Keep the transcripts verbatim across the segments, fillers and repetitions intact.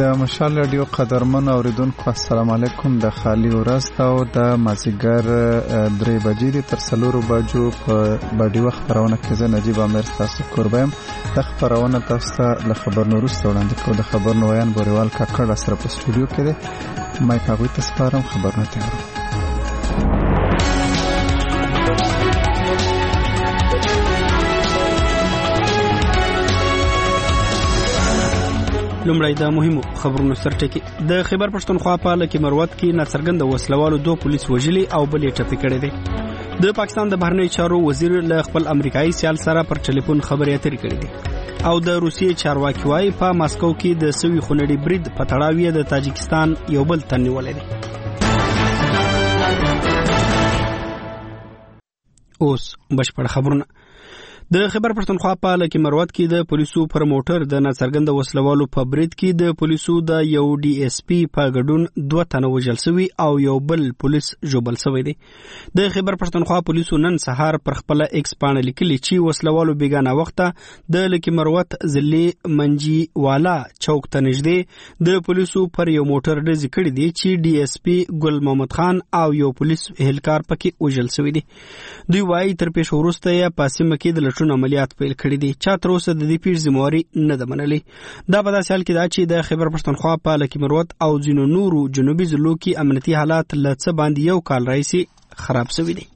د مشال رادیو قدرمن اوریدونکو السلام علیکم. د خالی ورځ او د مازیګر درې بجې د تر څلورو بجو په باډي وخت خبرونه کې زه نجیب امیر تاسو قربم. د خبرونه تاسو ته له خبرونو وروسته وړاندې کوم. د خبرونو ویان بوریوال کاکړ سره په سټوډیو کې دی. مای کاغوي تاسو سپارم خبرونه تیار. لومړی د مهمو خبرونو سرټکی. د خیبر پښتونخوا په لکه مروت کې ناڅرګند وسلوالو دوه پولیس وژلي او بل یې ټپي کړي دي. د پاکستان د بهرنی چارو وزیر له خپل امریکایي سیال سره پر ټلیفون خبرې اترې کړې دي. او د روسیې چارواکي وايي په ماسکو کې د سوي خونړي برید په تړاو د تاجکستان یو بل تن نیولې دي. اوس بشپړ خبرونه. د خیبر پښتونخوا په لکه مروت کې د پولیسو پر موټر د ناڅرګند وسلوالو په برید کې د پولیسو د یو ډي اس پی په ګډون دوه تنه وژل شوي او یو بل پولیس ژوبل شوی دی. د خیبر پښتونخوا پولیسو نن سهار پر خپل ایکس باندې لیکلي چې وسلوالو بیګانه وخته د لکه مروت ضلع منجي والا چوک ته نږدې د پولیسو پر یو موټر ډزې کړې دي چې ډي اس پی ګل محمد خان او یو پولیس اهلکار پکې وژل شوی دی. دوی وايي تر پیښ وروسته یې په سیمه کې د عملیات پیل کړي دي. چا تر اوسه د دې پیښې ذمہواري نه ده منلې. دا په داسې حال کې ده چې د خیبر پښتونخوا په لکه مروت او ځینو نورو جنوبي ضلعو کې امنیتي حالات له څه باندې یو کال راهیسې خراب شوي دي.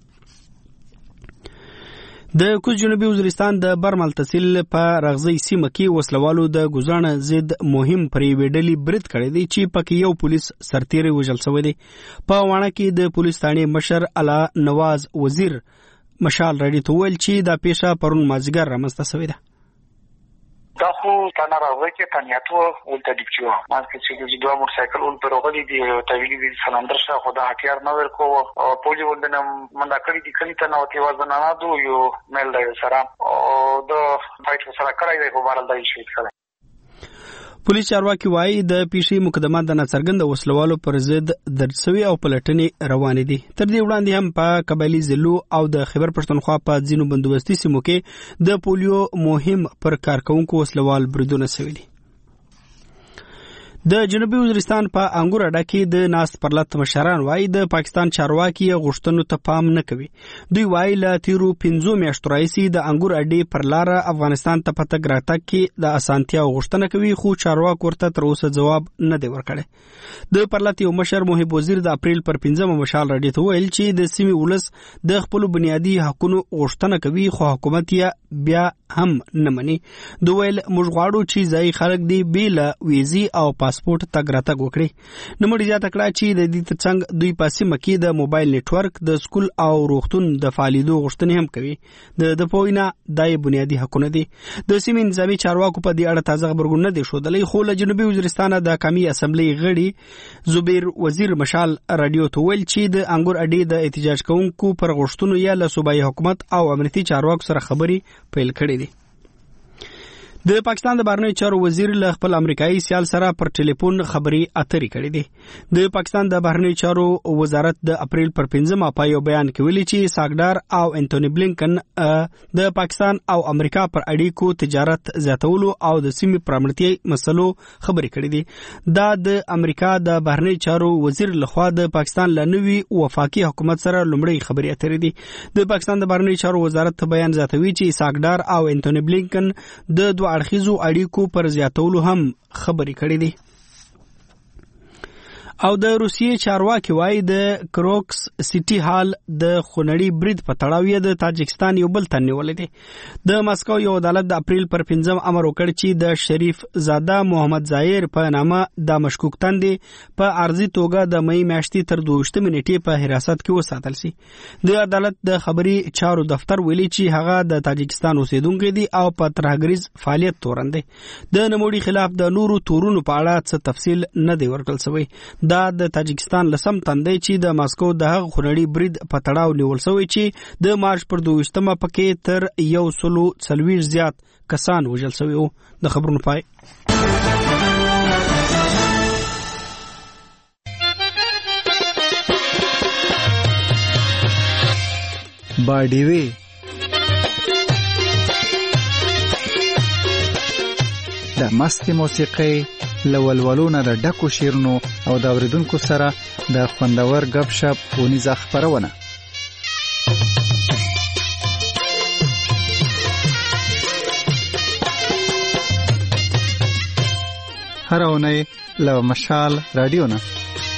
د کوز جنوبي وزیرستان د برمل تحصیل په رغزي سیمه کې وسلوالو د ګزانه ضد مهم پرې ویډلې برید کړی دی چې پکې یو پولیس سرتیری وژل شوی دی. په وانه کې د پولیس ثاني مشر اعلی نواز وزیر مشال رادیو ته ویل چې دا پیښه پرون مازیګر رامنځته شوې ده. دا خو تنه راوړی کې تنیاتو ولته دیکچو مانکه چې د دوه موټر سایکل ول پر غلي دی تویلی دي سلندر شه خدا هټیار نه ورکو او پولی ولدنه مندا کړی دي کلی ته نو تی وزن نه دو یو مل دی سره او د فایټ سره کړی دی په بارل دی شي کړی. پولیس چارواکي وايي د پیښې مقدمات د ناڅرګند وسلوالو پر ضد درج شوي او پلټنې روانې دي. تر دې وړاندې هم په قبایلي ضلعو او د خیبر پښتونخوا په ځینو بندوبستي سیمو کې د پولیو مهم پر کارکونکو وسلوال بریدونه شوي دي. د جنوبي وزیرستان په انګور اډه کې د ناست پرلط مشران وايي د پاکستان چارواکي غوښتنو ته پام نه کوي. دوی وايي له تیرو پنځو میاشتو راهیسې د انګور اډې پر لاره افغانستان ته په تګ راتګ کې د اسانتیا غوښتنه کوي خو چارواکو ورته تر اوسه ځواب نه دی ورکړی. د پرلط یو مشر محب وزیر د اپریل پر پنځمه مشال رادیو ته ویل چې د سیمې ولس د خپل بنیادي حقوقو غوښتنه کوي خو حکومت یې بیا هم نه مني. دوی ویل موږ غواړو چې ځای خلک دی بیل ویزي او پاسپورت تګ راتګ وکړي. نو مړي زیاته کړه چې د دې ترڅنګ دوی په سیمه کې د موبایل نتورک د سکول او روغتون د فعالیدو غوښتنې هم کوي. د د پوینه دای بنیادی حقونه دي. د سیمې نظامی چارواکو په دې اړه تازه خبرګون نه دی ښودلی خو له جنوبي وزیرستان د قومي اسمبلی غړي زبیر وزیر مشال رادیو ته ویل چې د انګور اډې د احتجاج کوونکو پر غوښتنو یا له صوبایي حکومت او امنیتي چارواکو سره خبرې پیل کړې دي. د پاکستان د بهرنی چارو وزیر له خپل امریکایي سیال سره پر ټلیفون خبرې اترې کړې دي. د پاکستان د بهرنی چارو وزارت د اپریل پر پنځمه په یو بیان کې ویلي چې ساګدار او انټونی بلینکن د پاکستان او امریکا پر اړیکو تجارت زیاتولو او د سیمې پر امنیتي مسلو خبرې کړې دي. دا د امریکا د بهرنی چارو وزیر لخوا د پاکستان له نوي وفاقي حکومت سره لومړی خبرې اترې دي. د پاکستان د بهرنی چارو وزارت بیان زیاتوي چې ساګدار او انټونی بلینکن د دوه اړخیزو اړیکو پر زیاتولو هم خبرې کړې دي. او د روسیې چارواکي وايي د کروکس سټي هال د خونړي برید په تړاو د تاجکستان یو بل تن نیولې دي. د ماسکو یو عدالت د اپریل پر پنځم امر وکړ چې د شریف زاده محمد ظاهر په نامه د مشکوک تندې په عارضي توګه د مې میاشتې تر دوهشتمې نیټې په حراست کې وساتل شي. د عدالت د خبري چارو دفتر ویلي چې هغه د تاجکستان اوسیدونکو دي او په ترهګریز فعالیت تورن دي. د نموړي خلاف د نورو تورونو په اړه څه تفصیل نه دی ورکړل شوی. دا د تاجکستان لسم تندې چې د ماسکو د هغه خونړي برید په تړاو نیول شوی چې د مارچ پر دوهشتمه پکې تر یو سلو څلوېښت زیات کسان وژل شوي وو. د خبرونو پای. باډیوي د مست موسیقي له ولولو نه د ډکو شعرونو او د اوریدونکو سره د خوندور غپ شپ ونیزه خپرونه. هر اونۍ له مشال رادیو نه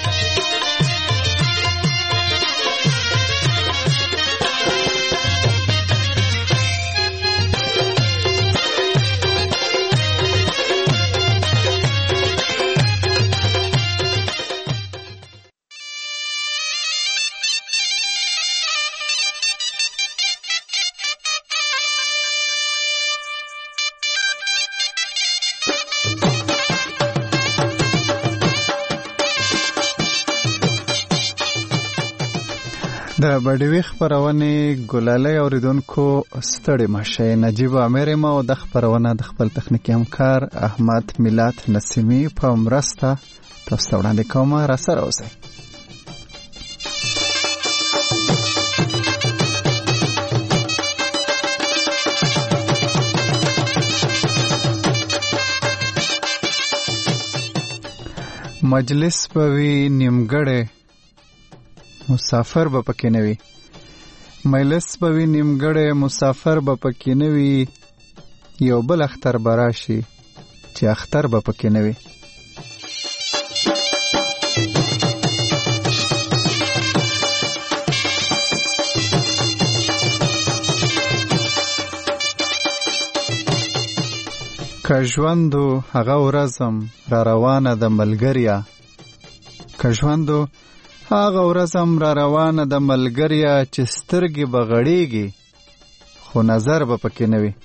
د بډوي خبرونه ګلالي اوریدونکو ستړي مشه. نجیب امیر ما او د خبرونه د خپل تخنیکی همکار احمد میلاد نسیمی په مرسته تاسو ته وړاندې کوم. را سره اوسئ. مجلس په وی نیمګړی مسافر به پکې نه وي. مجلس به وي نیمګړی مسافر به پکې نه وي. یو بل اختر به راشي چې اختر به پکې نه وي. که ژوندو هغه ورځم را روانه د ملګریا. که ژوندو هغه ورځم را روانه د ملګریا چې سترګې به غړېږي خو نظر به پکې نه وي.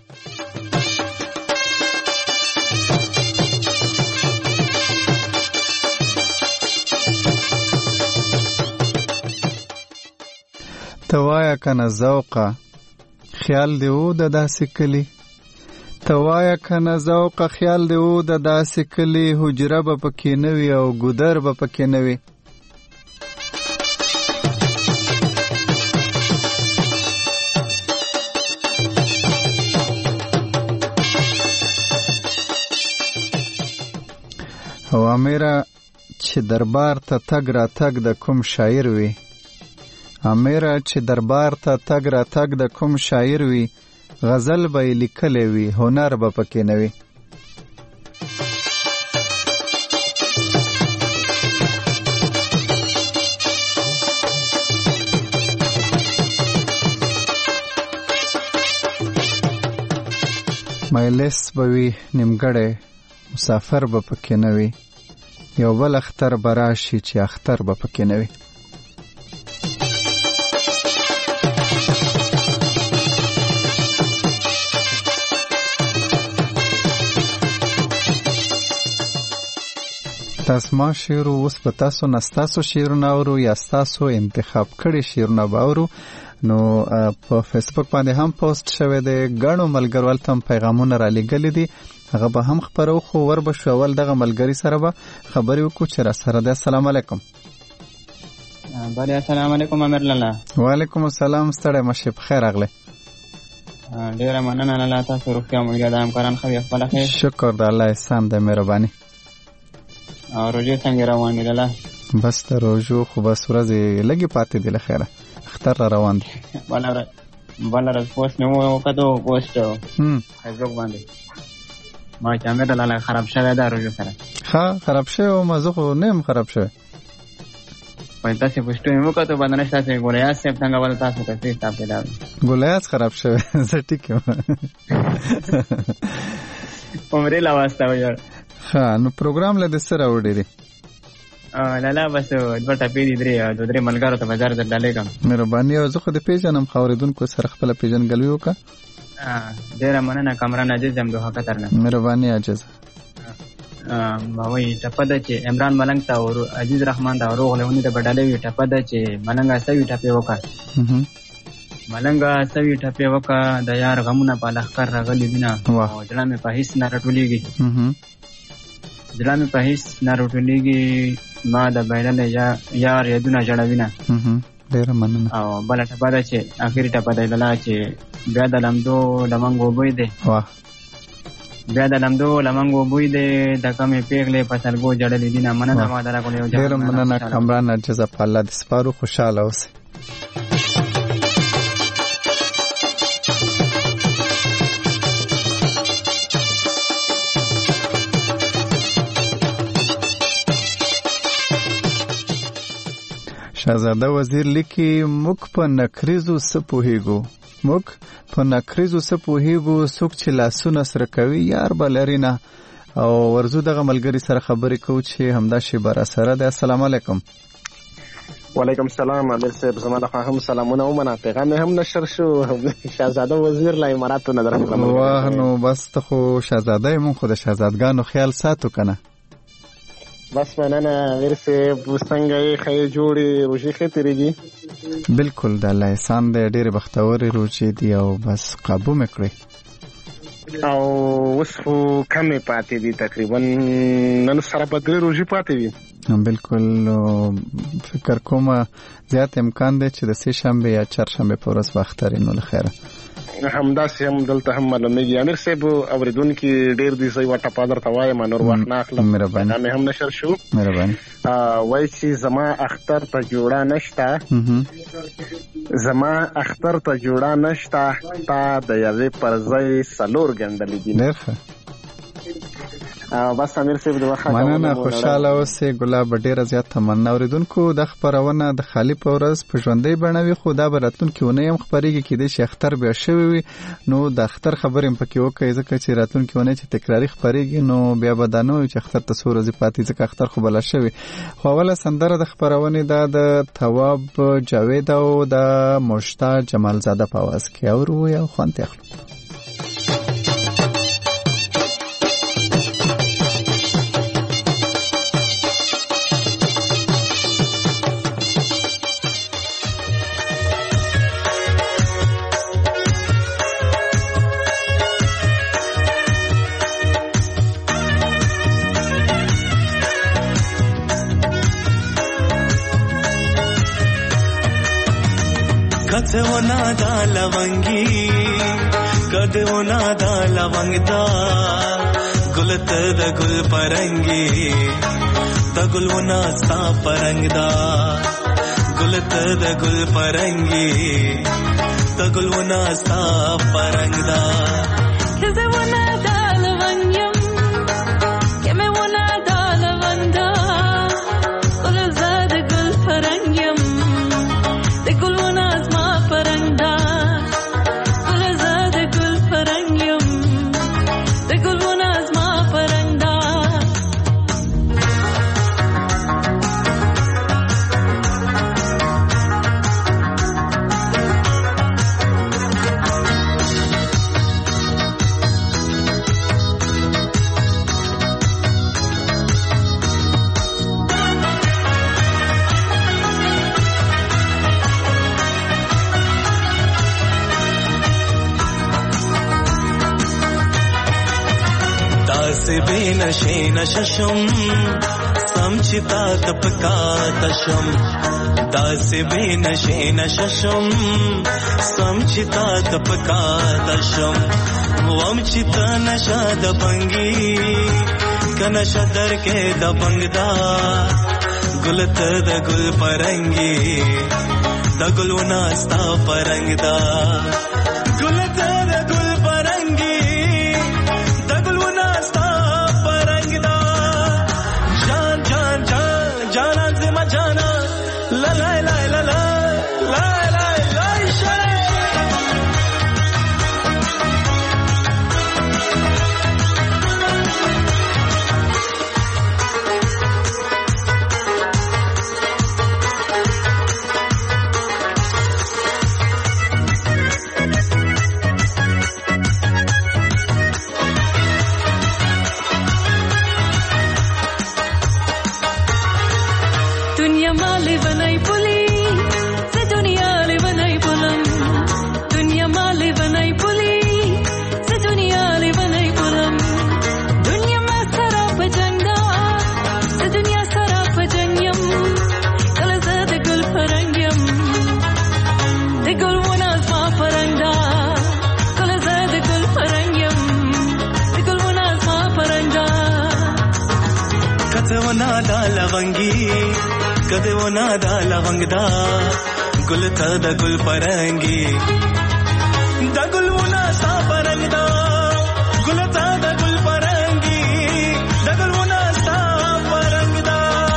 ته وایه که نه ذوقه خیال دې و د داسې کلي. ته وایه که نه ذوقه خیال دې و د داسې کلي. حجره به پکې نه وي او ګودر به پکې نه وي. او امیره چې دربار ته تګ را تګ د کوم شاعر وي. امیره چې دربار ته تګ را تګ د کوم شاعر وي. غزل به یې لیکلی وي هنر به پکې نه وي. مجلس به وي نیمګړی مسافر به پکې نه وي. یو بل اختر به راشي چې اختر به پکې نه وي. تاسو ما شعر اوس په تاسو نه ستاسو شعرونه اورو یا ستاسو انتخاب کړي شعرونه به اورو. نو په فیسبوک باندې هم پوسټ شوی دی. ګڼو ملګرو هلته هم پیغامونه را لیږلي دي. هغه به هم خپرو خو ور به شو. اول دغه ملګري سره به خبرې وکړو چې را سره دی. السلام علیکم. بله السلام علیکم امیر لالا. وعلیکم السلام. ستړی مشې په خیر راغلی. ډېره مننه لالا. تاسو روغتیا مو د همکاران ښه وي خپله خیر؟ شکر د الله احسان دی مهرباني. او روژې څنګه روان دي لالا؟ بس د روژو خو بس ورځې لږې پاتې دي له خیره. اختر را روان دی. بله ورځ پوسټ مې وکتو پوسټ فیسبوک باندې ما چې امیر لالا خراب شوی ده روژو سره. ښه خراب شوی وم زه خو نه یم خراب شوی. وایي تاسې پوسټو مې وکتو بدنش تاسې ګولیاز صاحب څنګه بله تاسو تصویر تا پیدا ګولیاز خراب شوی. زه ټیک یم. عمرې لا واستوي. ښه نو پروګرام له دې څه راوړی دی؟ لالا بس دوه ټپې دي درې دوه درې ملګرو ته بازار در ډالېږم. مهرباني. او زه خو دې پېژنم خو اورېدونکو سره خپله پېژندګلوي وکړه. ډېره مننه کامران عزیز یم دوحه قطر نه. مهرباني عاجزه. وایي ټپه ده چې عمران ملنګ ته او عزیز رحمان ته روغ لیوني ته به ډالۍ وي. ټپه ده چې ملنګه سوي ټپې وکړه. ملنګه سوي ټپې وکړه د یار غمونه په لښکر راغلي وینه او زړه مې په هېڅ نه راټولېږي. زړه مې په هېڅ نه راټولېږي ما د بایللی یار یادونه ژړوینه. ډېره مننه. او بله ټپه ده چې اخري ټپه دی لالا چې بیا د لمدو لمنګ اوبه دی بیا د لمدو لمنګو بوی دی د کمې پیغلې په سلګو جړلې دي نه مننه ما دره کول یو ځای ډېر مننه کامران جزا په الله د سپارو خوشاله اوسئ. شهزاده وزیر لیکي موږ په نکریزو څه پوهیږو موږ په نکریزو څه پوهیږو څوک چې لاسونه سره کوي یار به لري نه. او ورزو دغه ملګري سره خبرې کوو چې همدا شی به راسره دی. السلام علیکم. وعلیکم السلام. امیر صاحب زما لخوا هم سلامونه ومنه. پیغام هم نشر شو شهزاده وزیر لا اماراتو نه درغلم. واه نو بس ته خو شهزاده مون خو د شهزادګانو خیال ساتو کنه. بس مننه امیر صاحب. څنګه یې ښې جوړې روژې ښې تېرېږي؟ بالکل د الله احسان دی. ډېرې بختورې روژې دي او بس قابو مې کړې او اوس خو کمې پاتې دي تقریبا نن سره به درې روژې پاتې وي. بالکل فکر کوم زیات امکان دی چې د سې شنبې یا چهارشنبې په ورځ به اختر نو له خیره همداسې هم دلته هم معلومیږي. امیر صاحب اورېدونکي ډېر دي زه یوه ټپه درته وایم نور وخت نه اخلم. پیغام هم نشر شو. مهرباني. وایي چې زما اختر ته جوړه نشته زما اختر ته جوړه نشته تا د یوې پر ځای څلور ګنډلې دي. ډېر ښه. بس امیر صاحب د وخت مننه خوشاله اوسئ. ګلاب ډېره زیات تمنا. اورېدونکو د خپرونه د خالي په ورځ په ژوندۍ بڼه وي خو دا به راتلونکې اونۍ هم خپرېږي. کېدای شي اختر بیا شوی وي نو د اختر خبرې هم پکې وکړئ ځکه چې راتلونکې اونۍ چې تکراري خپرېږي نو بیا به دا نه وي چې اختر ته څو ورځې پاتې ځکه اختر خو بله شوي. خو اوله سندره د خپرونې دا د تواب جاوید او د مشتاق جمالزاده په اواز کې اورو یا خوند یې اخلو. कदे वो नादा लवंगी कदे वो नादा लवंगदा गुलत द गुल परंगी द गुल वो नास्ता परंगदा गुलत द गुल परंगी द गुल वो नास्ता परंगदा कदे वो नादा लवंगम के मैं वो नादा लवंदा गुल ज़ाद गुल परंगम द गुल वो परंगदा गुल ज़ाद गुल परंगम द गुल वो नाज़मा परंगदा नशे नशम समचिता तपका तशम दास बे नशे नशम समचिता तपका तशम वमचित नशा दबंगी कनशा दर के दबंगदा गुलत द गुल परंगी द गुल नास्ता परंगदा गुलत द गुल परंगी द गुल नास्ता जाना जिमा जाना ला ला ला ला ला ला ला ला दुनिया माले बनाई पुली से दुनिया ले बनाई पुलम दुनिया माले बनाई पुली से दुनिया ले बनाई पुलम दुनिया में सराप जंगा से दुनिया सराप जंगम कल ज़ाद गुल परंगम ते गुल वनाज़ मा परंगा कल ज़ाद गुल परंगम ते गुल वनाज़ लवंगी कदे वो नादा लवंगदा गुल था द गुल परंगी द गुल वो ना सा परंगदा गुल था द गुल परंगी द गुल वो ना सा परंगदा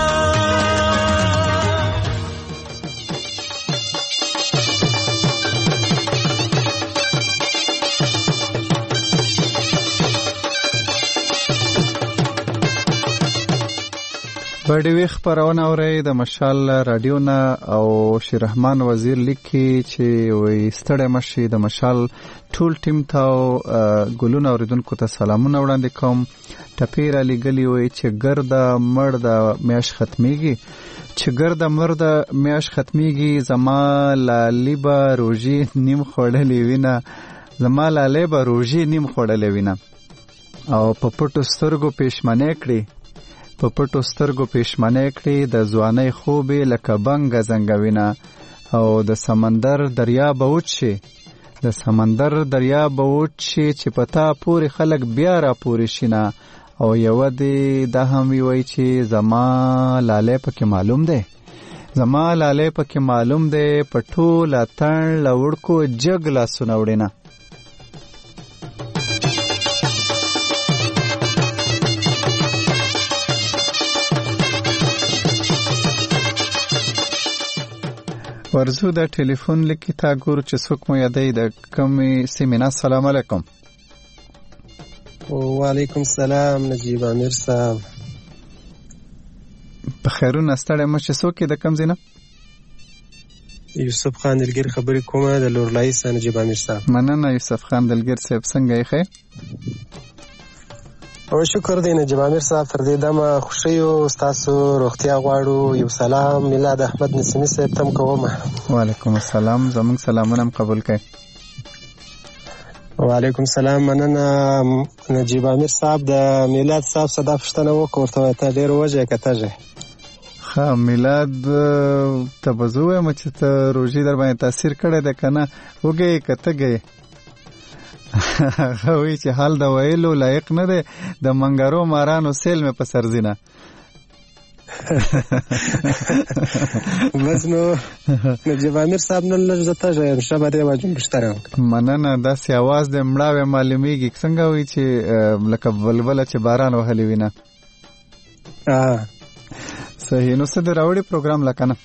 بډوي خبرونه اوري د مشال رادیو نه او شیرحمان وزیر لیکي چې وي ستړی مشي د مشال ټول ټیم ته ګلونه اوریدونکو ته سلامونه وړاندې کوم ټپیر علی ګلی وي چې ګرد مړ د میاش ختميږي چې ګرد مړ د میاش ختميږي زما لالی با روزي نیم خړلې وینا زما لالی با روزي نیم خړلې وینا او په پټو سترګو پېشمنه کړی په پټو سترګو پېشمنه کړی د ځوانۍ خوبې لکه بنګ زنګوینه او د سمندر دریا به وچی د سمندر دریا به وچی چې پتا پوری خلک بیا را پوری شینه او یو دی د هم وی چې زما لاله پکې معلوم دی زما لاله پکې معلوم دی پټو لاتن لوړکو جګ لا سنوړینه ورزو د ټلیفون لکی تا ګور چې څوک مو یادې د کمی سیمینا. السلام علیکم. وعلیکم السلام نجیب امیر صاحب. بخیرون ستړی مو چې څوک د کم زینه؟ یوسف خان دلګر خبرې کومه د لورلای سره نجیب امیر صاحب. مننه یوسف خان دلګر صاحب څنګه یې؟ او شکر دی نجیب امیر صاحب تر دې دمه خوشیو تاسو روغتیا غواړو. یو سلام میلاد احمد نسیمی صاحب تم کوم. وعلیکم السلام زموږ سلامونه قبول کړئ. وعلیکم السلام مننه نجیب امیر صاحب د میلاد صاحب صدا پښتنه وکړته ته ډیر وجه کتهجه ها میلاد ته بزوې مچ ته روزي در باندې تاثیر کړی د کنه وګي کتهګي خوي چې حال دا ویلو لایق نه ده د منګرو مارانو سیل مې په سرزینه بس نو نجیب امیر صاحب نن لږ زته ژر شبه دی واجب بشتره مننه داسې आवाज د مړاوې معلومیږي څنګه وي چې لکه بلبل چې باران وهلی وینه. اه صحیح. نو څه د راوړي پروګرام لکنه؟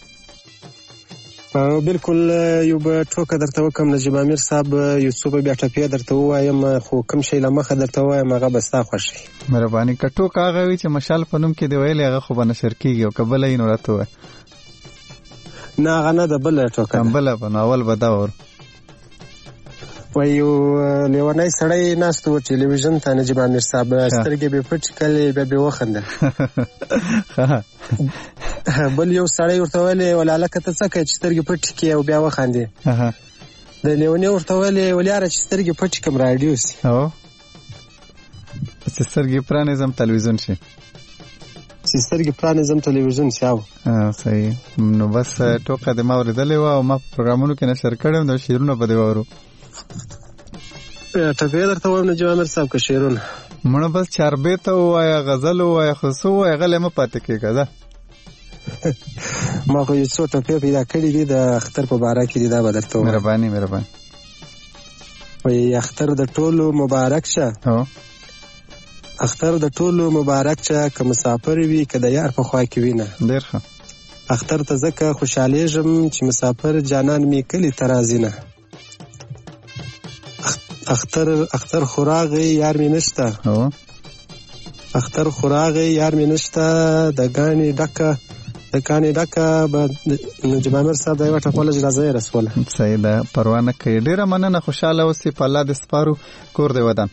بالکل یو به ټوکه درته وکم نجیب امیر صاحب یو څه به بیا ټپې درته ووایم خو کوم شی له مخه درته ووایم هغه به ستا خوښي. مهرباني که ټوکه هغه وي چې مشال په نوم کې دی ویلی هغه خو به نشر کېږي او که بله یې نو راته ووایه. نه هغه نه ده بله ټوکه ده. بله به نو اول به دا ور وایي یو لیونی سړی ناست و ټلویزیون ته نجیب امیر صاحب سترګې به پټې کړلې بیا به وخندل. بل یو سړی ورته ویلې ولالکه ته څه کوې چې سترګې پټې کړې او بیا وخاندې. د لیوني ورته ویلې ولیاره چې سترګې پټې کړم راډیو سي. چې سترګې پرانیزم تلویزیون شي چې سترګې پرانیزم تلویزیون شي. او صحیح. نو بس ټوکه د ما اورېدلې وه او ما په پروګرامونو کې نشر کړی وم د شعرونه به دې واورو. ټپې درته وایم نجیب امیر صاحب که شعرونه مړه بس چاربې ته ووایه غزل ووایه خو څه ووایه غلی مه پاتې کېږه ده. ما خو یو څو ټپې پیدا کړي دي د اختر په باره کې دي دا به درته ووایم. مهرباني مهرباني. وایي اختر د ټولو مبارک شه اختر د ټولو مبارک شه که مسافر وي که د یار په خوا کې وینه. ډېر ښه. اختر ته ځکه خوشحالېږم چې مسافر جانان مې کلي ته راځي نه. اختر اختر خوراغی یار می نشته اختر خوراغی یار می نشته د غانی ډکه د غانی ډکه به نجیب امیر صاحب دا یو ټپله اجازه رسوله. صحیح ده پروا نه کوي. ډیره مننه خوشاله اوسې په الله دې سپارو کور دې ودان.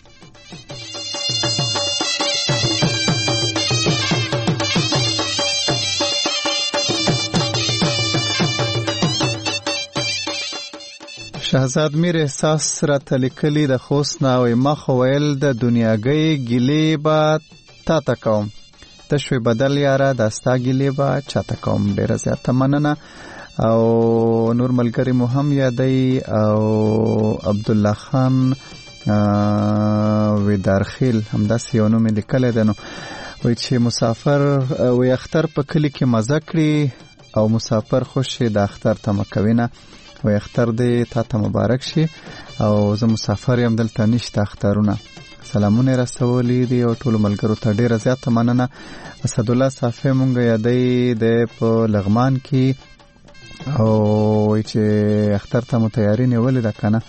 شهزاد میر احساس را تلیکلی د خوست ناوی ما خو ویل د دنیاګۍ ګیلې به تا ته کوم تشوی بدل یاره داستا ګیلې به چاته کوم. ډېره زیاته مننه. او نور ملګري مو هم یادی او عبدالله خان ویدارخیل همداسې یو نوم یې لیکلی دی. نو وای چې مسافر وي اختر په کلی کې مزه کړي او مسافر خوشي د اختر تمه کوي نه. وای اختر دې تا ته مبارک شي او زه مسافر یم دلته نشته اخترونه. سلامونه رسولي دي او ټول ملګرو ته ډیره زیاته مننه. اسد الله صافی مونږ یادې د په لغمان کې او وای چې اختر ته متیاری نیولې ده کنه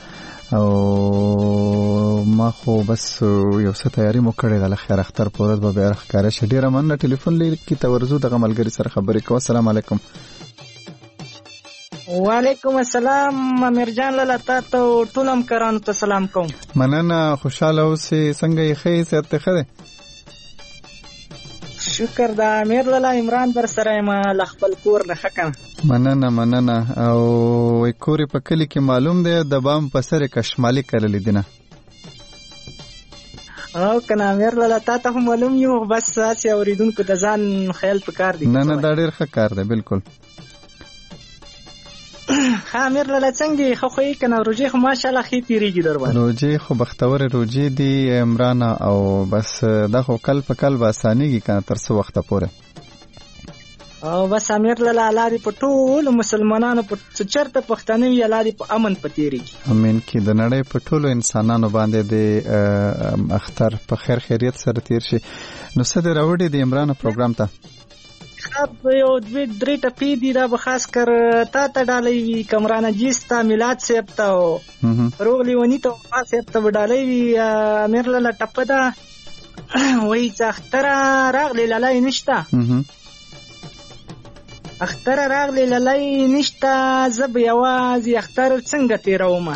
او ما خو بس یو څه تیاری مو کړې ده لخر اختر پورز به بیا ښکارا شه. ډیره مننه. ټلیفون لري کی ته ورزو دغه ملګری سره خبرې کوم. السلام علیکم. وعلیکم السلام امیر جان لاله تاسو ټولم کرانو ته سلام کوم. مننه. خوشاله اوسې. څنګه یې ښه صحت ښه ده؟ شکر دا امیر لاله عمران در سره ما خپل کور نه حکم. مننه مننه. او کور په کلی کې معلوم دی د بام په سره کشمالي کړل دي نه او کنه امیر لاله تاسو معلوم یو بس ساسي اوریدونکو د ځان خیال پکار دي. نه نه دا ډیر ښه کار دی. بالکل ها امیر لاله څنګه خو خو کنه روجي خو ماشاءالله خې تیریږي دربان. روجي خو بختور روجي دی عمران او بس دا خو کل په کل باسانيږي کنه تر څو وخت پورې. او بس امیر لاله لاري په ټول مسلمانانو په چرته پښتنو یې لاري په امن پتیریږي. امين کې د نړۍ په ټولو انسانانو باندې د اختر په خیر خیریت سره تیر شي. نو څه د راوړي د عمران پروګرام ته خب یو دوی درې ټپې دي دا به خاص کر تا ته ډالۍ وي کمرانه جیستا میلاد صاحب ته او روغ لیونی ته وفا صاحب ته به ډالۍ وي. امیر لاله ټپه ده وایي چې اختره راغلی لالی نشته اختر راغلی لالی نشته زه به یوازې اختر څنګه تیرومه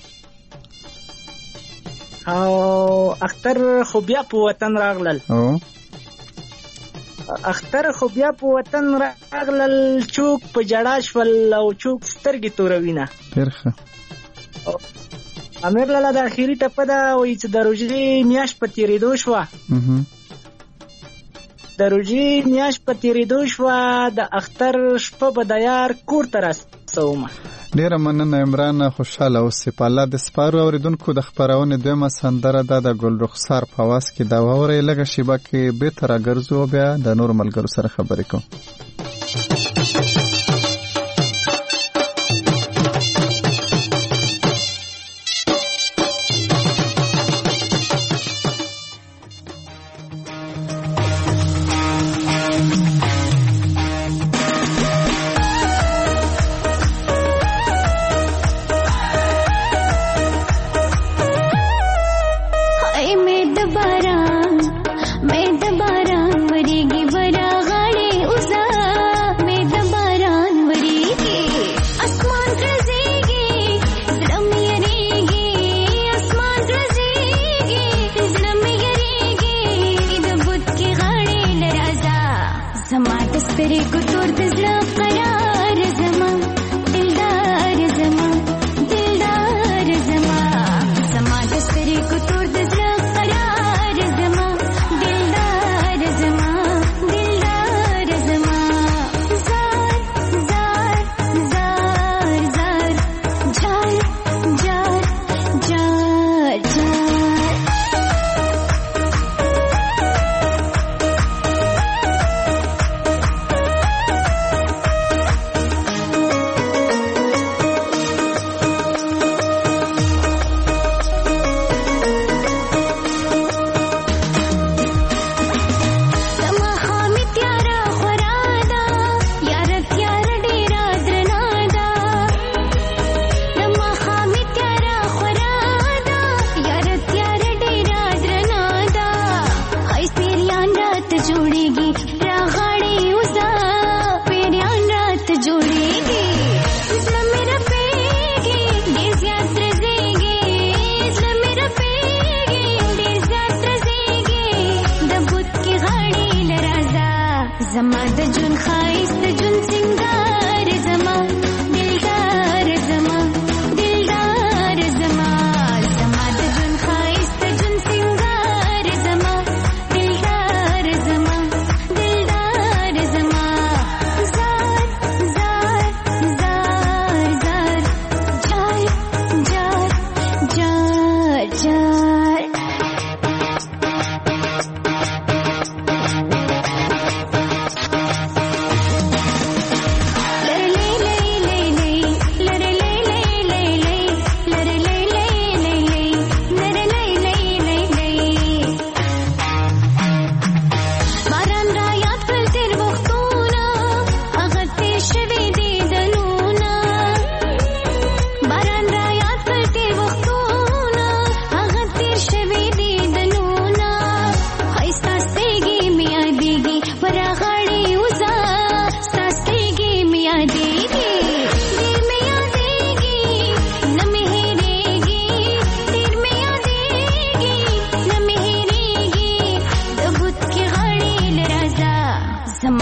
او اختر خو بیا په وطن راغلل اختر خو بیا په وطن راغلل چوک په جړا شول او چوک سترګې توروینه. ډېر ښه. امیر لاله د اخري ټپه ده وایي چې د روژې میاشت په تېرېدو شوه د روژې میاشت په تېرېدو شوه د اختر شپه به د یار کور ته رسومه. ډیره مننه عمران. خوشاله اوسې. په الله د سپارو اوریدونکو د خپرونې دویمه سندره ده د ګل رخسار په اواز کې دا واورئ. لږه شیبه کې بېرته راګرځو بیا د نورو ملګرو سره خبرې کوم.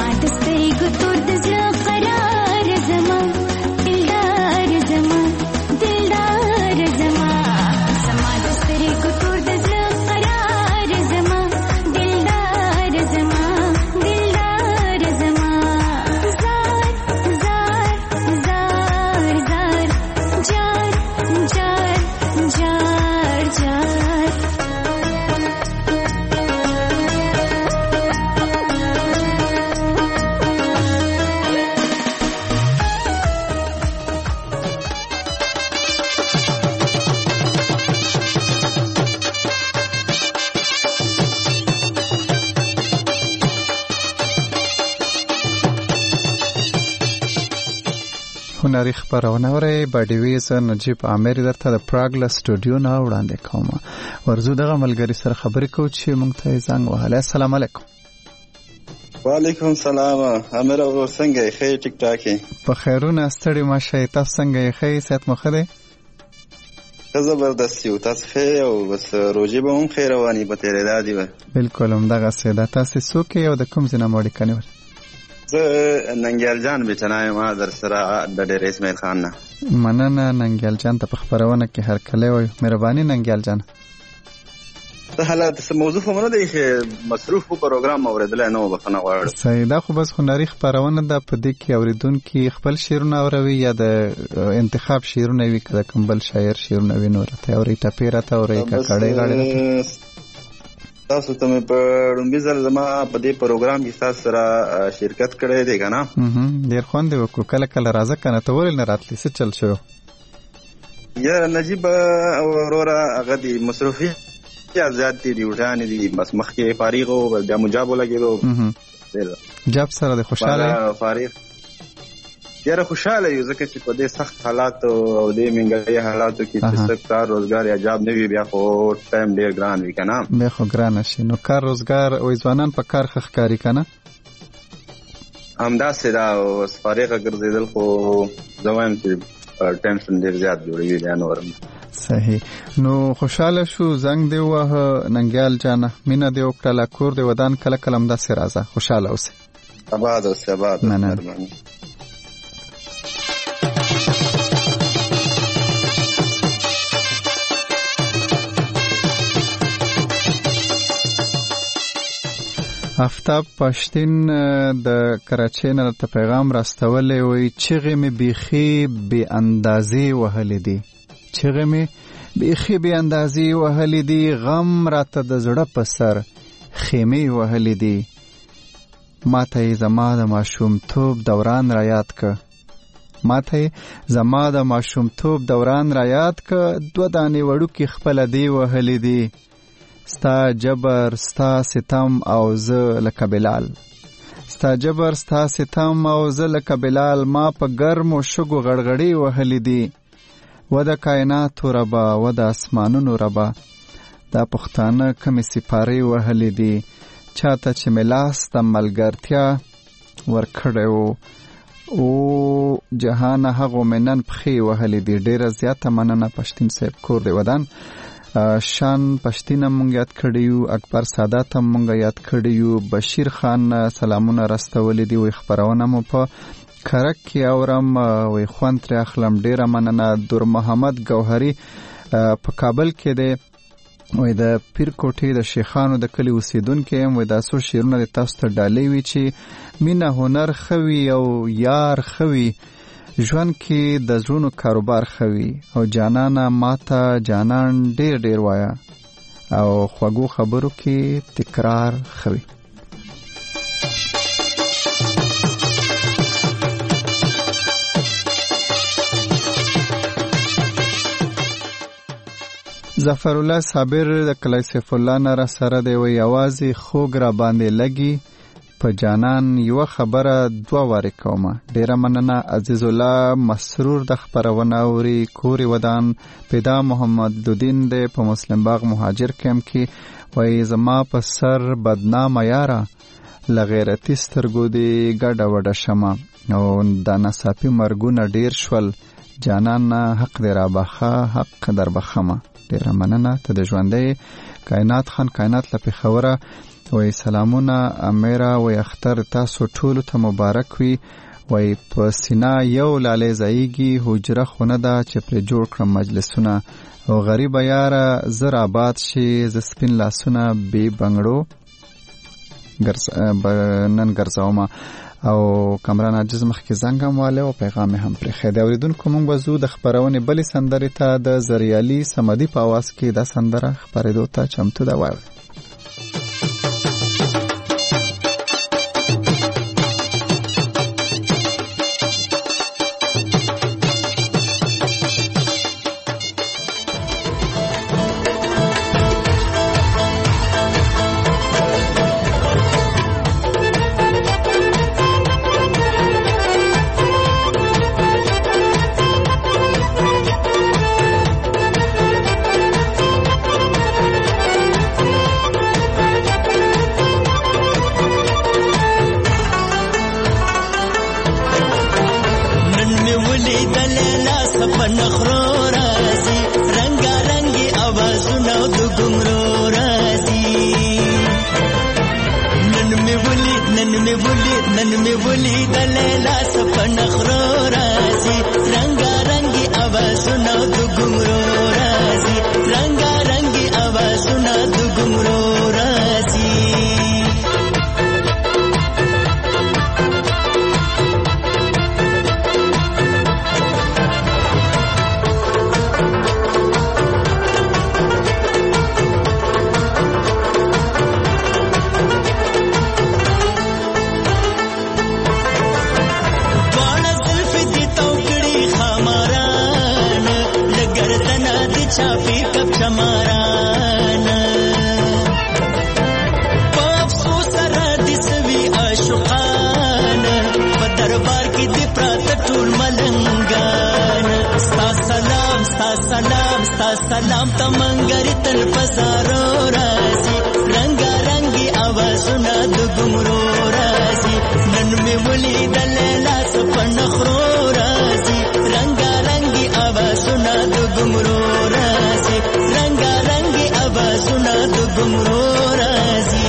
هنري خبرونه وره بډیویز نجیب عامر درته د پراګ له سټوډیو نه وړاندې کوم. ورزو دغه ملګری سره خبرې کوو چې موږ ته زنګ وهله. السلام علیکم. وعلیکم السلام. عامر او څنګه یې؟ ټیک ټاک یې؟ په خیرونه ستړي ماشه. تاسو څنګه یې؟ صحت مو ښه دی؟ ښه زبردست یو. تاسو ښه او بس روژې به هم ښې روانې په تېرېدا دي به؟ بلکل همدغسې ده. تاسې څوک یې او د کوم ځای نه مو اړیکه نیولې؟ زه ننګیال جان بیچنا یم در سره د ډېر اسماعیل خان نه. مننه ننګیال جان ته په خپرونه کې هرکلی وایو. مهرباني ننګیال جان. ته حالات څه موضوع خو نه دی چې مصروف په پروګرام اورېدلی نه و، بخښنه غواړم. صحیح ده، خو بس هنري خپرونه ده، په دې کې اورېدونکي خپل شعرونه اوروي یا د انتخاب شعرونه وي که د کوم بل شاعر شعرونه وي نو راته اورئ، ټپې راته اورئ، ککړۍ غاړې. تاسو ته مې په لومړي ځل زما په دې پروګرام کې ستاسو سره شرکت کړی دی که نه؟ ډېر خوند یې وکړو. کله کله راځه که نه. ته ولې نه راتلې؟ څه چل شوی؟ یاره نجیب وروره هغه د مصروفي زیات دي، ډیوټیانې دي، بس مخکې فارغ و بیا مو جاب ولګېدو. جاب سره د خوشحاله فارغ یاره خوشحاله یو، ځکه چې په دې سخت حالاتو او دې مهنګایي حالاتو کې چې څه کار روزګار یا جاب نه وي بیا خو ټایم ډېر ګران وي که نه؟ بیا خو ګرانه شي. نو کار روزګار وایي ځوانان په کار ښه ښکاري که نه؟ همداسې ده. اوس فارغه ګرځېدل خو زه وایم چې ټینشن ډېر زیات جوړوي بیا نورم. صحیح. نو خوشحاله شو، زنګ دی ووهه ننګیال جانه، مینه دې وکړله، کور دې ودان، کله کله همداسې راځه. خوشحاله اوسې. آباد اوسې. آباد. مننه. آفتاب پښتین د کراچۍ نه ته پیغام راستولی وی چغې مې بیخي بې اندازې وهلې دي، چغې مې بیخي بې اندازې وهلې دي، غم راته د زړه په سر خیمې وهلې دي، ماته یې زما د ماشومتوب دوران را یاد که، ماته یې زما د ماشومتوب دوران را یاد که، دوه دانې وړوکې خپله دې وهلې دي، ستا جبر ستا ستم او زه لکه بلال، ستا جبر ستا ستم او زه لکه بلال، ما په ګرمو شګو غړغړې وهلې دي، و د کائناتو ربا و د اسمانونو ربا، دا پښتانه کمې سپارې وهلې دي، چاته چې مې لاس د ملګرتیا ورکړی و او جهانه هغو مې نن پښې وهلې دي. ډېره زیاته مننه پښتین صاحب، کور دې ودان. شان پښتین هم مونږ یاد کړی یو، اکبر سادات هم مونږ یاد کړی یو، بشیر خان سلامونه راستولی دی، وی خپرونه مو په کرک کې اورم، وی خوند ترې اخلم، ډېره مننه. دور محمد ګوهري په کابل کې دی، وی د پیر کوټې د شیخانو د کلي اوسیدونکی یم، وی دا څو شعرونه د تاسو ته ډالۍ وي چې مینه هنر ښه وي او یار ښه وي، ژوند کې د زړونو کاروبار خوي، او جانانه ماته جانان ډیر ډیر وایا، او خوږو خبرو کې تکرار خوي. ظفر الله صابر د کلی سیف الله نه را سره دی، وی یوازې خوږ را باندې لګي، په جانان یو خبره دوه واره کومه. ډیره مننه. عزیز الله مسرور د خبرونه اوري، کور ودان. پیدا محمد لودین دی په مسلم باغ مهاجر کم کې، وای زما په سر بدنامه یاره، لغیرتی سترګو دی ګډه وډه شمه، او دا ناڅاپي مرګونه ډیر شول، جانان حق دی را بخه، حق در بخمه. ډیره مننه. ته د ژوندۍ کائنات خان کائنات له پېښوره وای سلامونه امیره وای اختر تاسو ټولو ته مبارک وي. وای په سینا یو لالی ځایږي حجره خونه ده چې پرې جوړ کړم مجلسونه او غریبه یاره زر آباد شي ز سپین لاسونه بې بنګړو نن ګرځومه. او کامران عاجز مخکې زنګ هم والی او پیغام هم پرېښی دی. اورېدونکو موږ به ځو د خپرونې بلې سندرې ته. د زریالي صمدي په اواز کې دا سندره خپرېدو ته چمتو ده. واورئ. سلام تمنګری تل پزارو راځي رنگا رنگي اوازونه د ګمرو راځي نن مې ولیدل لاس په نخرو راځي رنگا رنگي اوازونه د ګمرو راځي رنگا رنگي اوازونه د ګمرو راځي.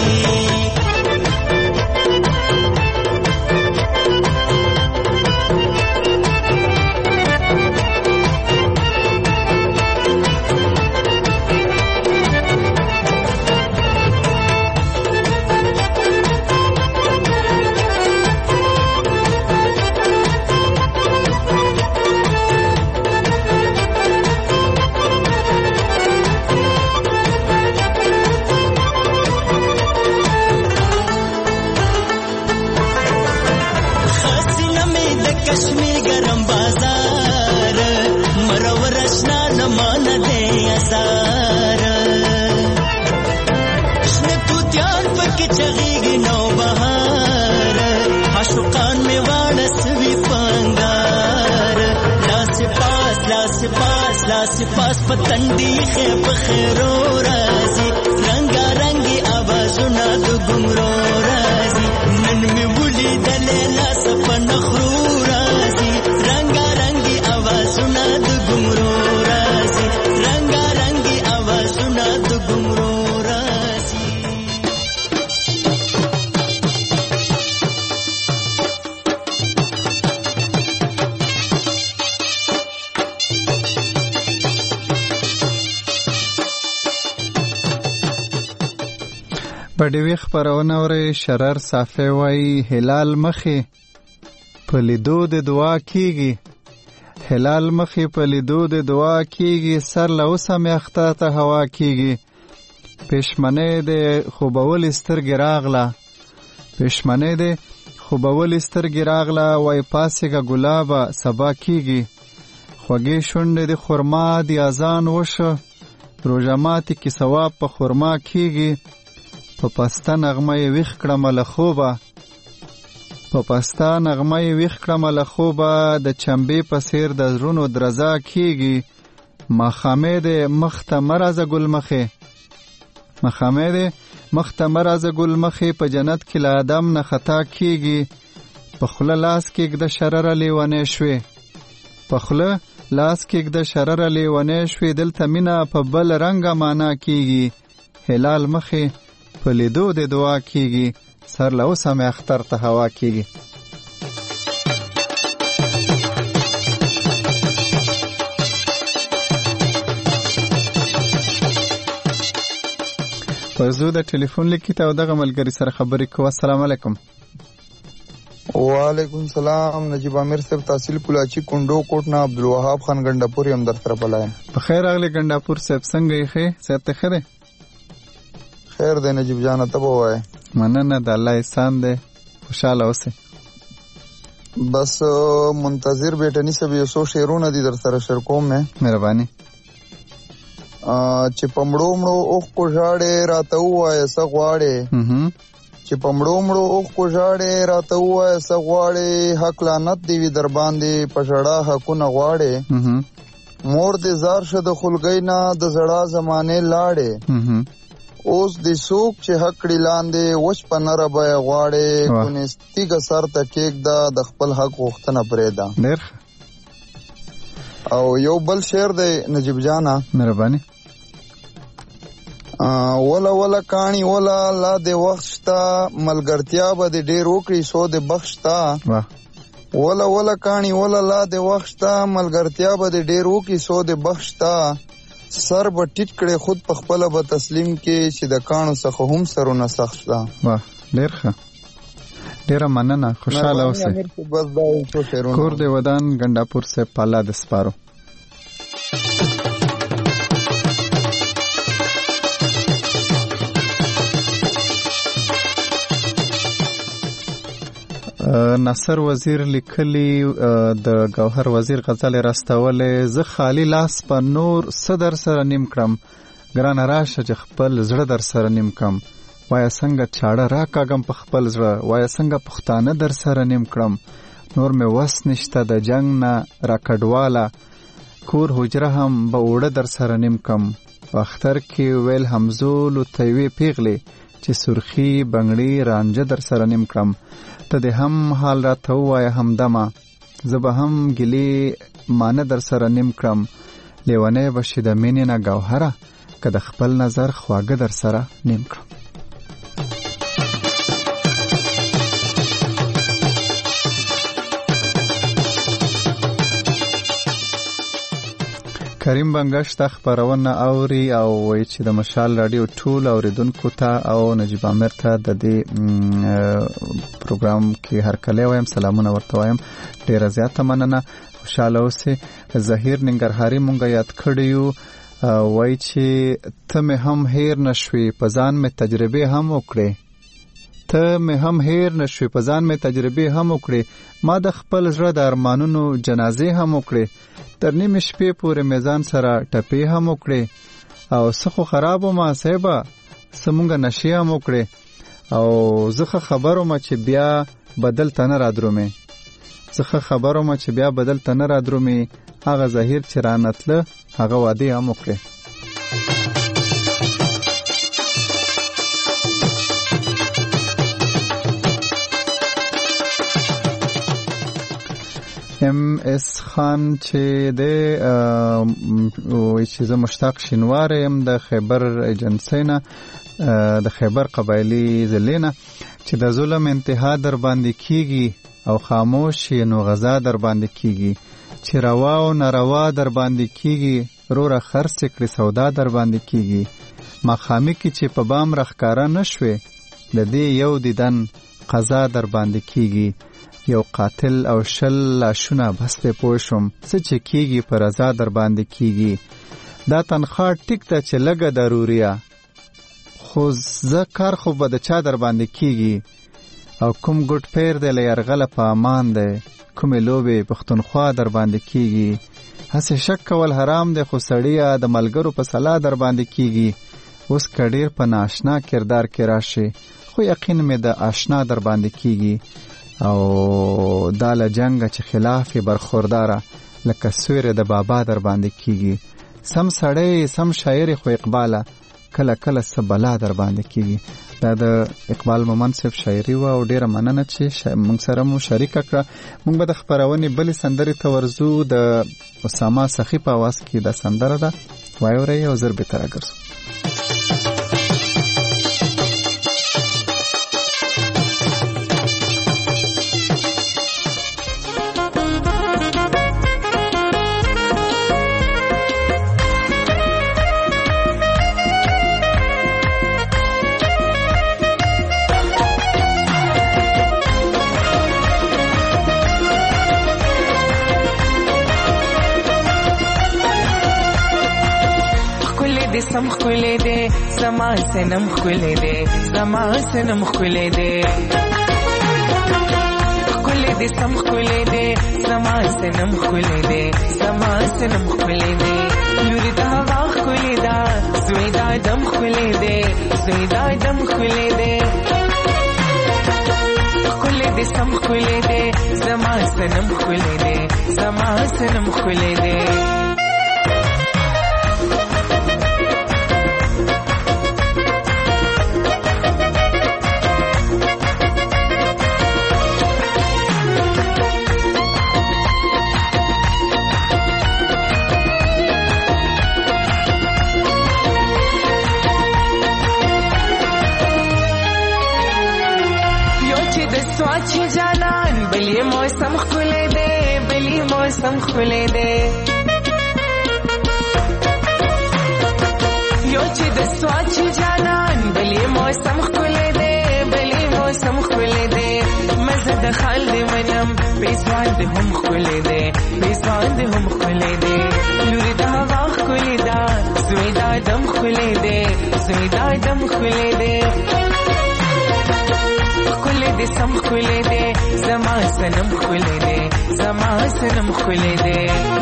سپاس پتندی خیب خیرو رازی رنگا رنگی آوازونا دو گمرو رازی نن می ولی دلیلا سپا نخرو رازی رنگا رنگی آوازونا دو گمرو رازی رنگا رنگی آوازونا دو گمرو رازی. بډیوی خپرونه ورې شرر صافی وای هلال مخې په لیدو د دعا کیږي هلال مخې په لیدو د دعا کیږي سر له اوسه مې اخته ته هوا کیږي پښمنې د خوبول سترګې راغله پښمنې د خوبول سترګې راغله وای پاسېګه ګلابه سبا کیږي خوږې شونډې د خرما د اذان وشه روژه ماتي کې ثواب په خرما کیږي په پسته نغمه یې ویښ کړم له خوبه په پسته نغمه یې ویښ کړم له خوبه د چمبې په څېر د زړونو درزا کیږي ماښامې د مخ ته مه راځه ګل مخې ماښامې د مخ ته مه راځه ګل مخې په جنت کې له آدم نه خطا کیږي په خوله لاس کېږده شرره لیونی شوې په خوله لاس کېږده شرره لیونی شوې دلته مینه په بل رنګه معنا کیږي هلال مخې په په لیدو د دعا کیږي سر له اوسه مې اختر ته هوا کیږي. پرزو د ټلیفون لیکیته او دغه ملګری سره خبرې کوو. السلام علیکم. وعلیکم السلام. نجیب عامر صاحب تحصیل کولاچی کندو کوټ نه عبدالوهاب خان ګنداپور یم در سره بلایم. په خیر راغلی ګنداپور صاحب، څنګه یې؟ ښه صحت ته ښه دی؟ خیر دی نجیب جانه، ته به وایې؟ مننه، د الله احسان دی، خوشحاله اوسئ. بس منتظر بیٹنی صاحب یو څو شعرونه دي در سره شیر کوم مې. مهرباني. چې په مړو مړو اوښ کو ژاړې راته ووایه څه غواړې، چې په مړو مړو اوښ کو ژاړې راته ووایه څه غواړې، حق لعنت دې وي در باندې په ژړا حقونه غواړې، مور دې زار شه د خلګۍ نه د زړه زمانې لاړې، اوس دې څوک چې حق کړي لاندې وچ په نره بیه غواړې، کونیستیګه سر ته کېږده د خپل حق غوښتنه پرېږده. او یو بل شعر دی نجیب جانا، مهرباني. ولا ولا کانی ولا لا دې وخت شته، ملګرتیا به دې ډېر وکړي سو دې بخت شته، ولا ولا کانی ولا لا دې وخت شته، ملګرتیا به دې ډېر وکړي سو دې بخت شته، سر به ټیټ کړې خود په خپله به تسلیم کې چې د کاڼو څخه هم سرونه سخت شته. واه ډېر ښه، ډېره مننه، خوشحاله اوسئ. کور دې ودان ګنداپور صاحب، په الله دې سپارو. ناصر وزیر لیکلی د گوهر وزیر غزل راستولې، زه خالی لاس په نور څه در سره نیم کړم، ګرانه راشه چې خپل زړه در سره نیم کړم، وایه څنګه چاړه راکاږم په خپل زړه، وایه څنګه پښتانه در سره نیم کړم، نور مې وس نشته د جنگ نه راکډواله، کور حجره هم به اوړه در سره نیم کړم، په اختر کې ویل همزولو ته یوې پیغلې چې سرخي بنګړي رانجه در سره نیم کړم، ته دې هم حال راته ووایه همدمه، زه به هم ګیلې مانه در سره نیم کړم، لیونی به شي د مینې نه ګوهره، که د خپل نظر خواږه در سره نیم کړم. کریم بنگش د خبرونه اوري او وایي چې د مشال رادیو ټول اوریدونکو ته او نجیب عامر ته د دې پروګرام کې هر کله وایم سلامونه ورته وایم، ډیره زیاته مننه، خوشاله اوسئ. ظهیر ننګرهاري مونږ یاد کړیو، وایي چې ته مې هم هیر نشوي په ځان مې تجربې هم وکړې، ته مې هم هیر نشوي په ځان مې تجربې هم وکړې، ما د خپل زړه د ارمانونو جنازې هم وکړې، تر نیمې شپې پورې مې ځان سره ټپې هم وکړې، او څه خو خراب ومه صاحبه څه مونږه نشې هم وکړې، او زه ښه خبر ومه چې بیا بدل ته نه رادرومې، زه ښه خبر ومه چې بیا بدل ته نه رادرومې، هغه ظهیر چې رانتله هغه وعدې هم وکړې. ام اس خان چې د وای چې زه مشتاق شینوار یم د خیبر ایجنسی نه، د خیبر قبایلی ضلع نه، چې د ظلم انتها در باندې کیږي او خاموش نو غزا در باندې کیږي، چې روا او ناروا در باندې کیږي، روره خرڅ کړي سودا در باندې کیږي، ماخامي کې چې په بام رخکاره نشوي د دې یو دیدن قضا در باندې کیږي، یو قاتل او شل لاشونه بس ته پوه شم څه چې کیږي پر رضا در باندې کیږي، دا تنخوا ټیک ته چې لګه ضروریا، خو زه کار خو به د چا در باندې کیږي، او کوم ګټ پیر دی له یرغله په امان دی، کومې لوبې پښتونخوا در باندې کیږي، هسې شک کول حرام دی خو سړیه د ملګرو په سلا در باندې کیږي، اوس که ډېر په ناشنا کردار کې راشي خو یقین مې د آشنا در باندې کیږي، او دا له جنګه چې خلاف برخورداره لکه سویره د بابا در باندې کیږي، سم سړی سم شاعر خو اقباله کله کله څه بلا در باندې کیږي. دا د اقبال مومن صاحب شاعري و او ډیره مننه چې موږ سره مو شریکه کړه. موږ به د خبرونې بلې سندرې ته ورځو، د اسامه سخي په اواز کې د سندره ده، وایورئ او زر بهتره ګرځو. سم خلې دې زما سنم خلې دې زما سنم خلې دې خلې دې سم خلې دې زما سنم خلې دې زما سنم خلې دې لوري دا وا خلې دا زوی دا دم خلې دې زوی دا دم خلې دې خلې دې سم خلې دې زما سنم خلې دې زما سنم خلې دې سواچی جانان بلی موسم خلے دے بلی موسم خلے دے یو چې د سواچی جانان بلی موسم خلے دے بلی موسم خلے دے مزه د خال دی منم پیسوان دی هم خلے دے پیسوان دی هم خلے دے لوري دا هوا خلے دا زوی دا دم خلے دے زوی دا دم خلے دے خلې دې سم خلې دې زما سنم خلې دې زما سنم خلې دې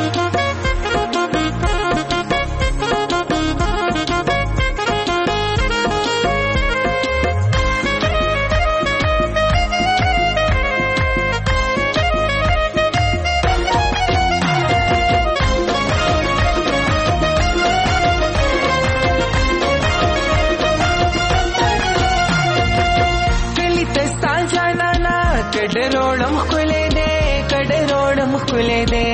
کډروړم خلې دې کډروړم خلې دې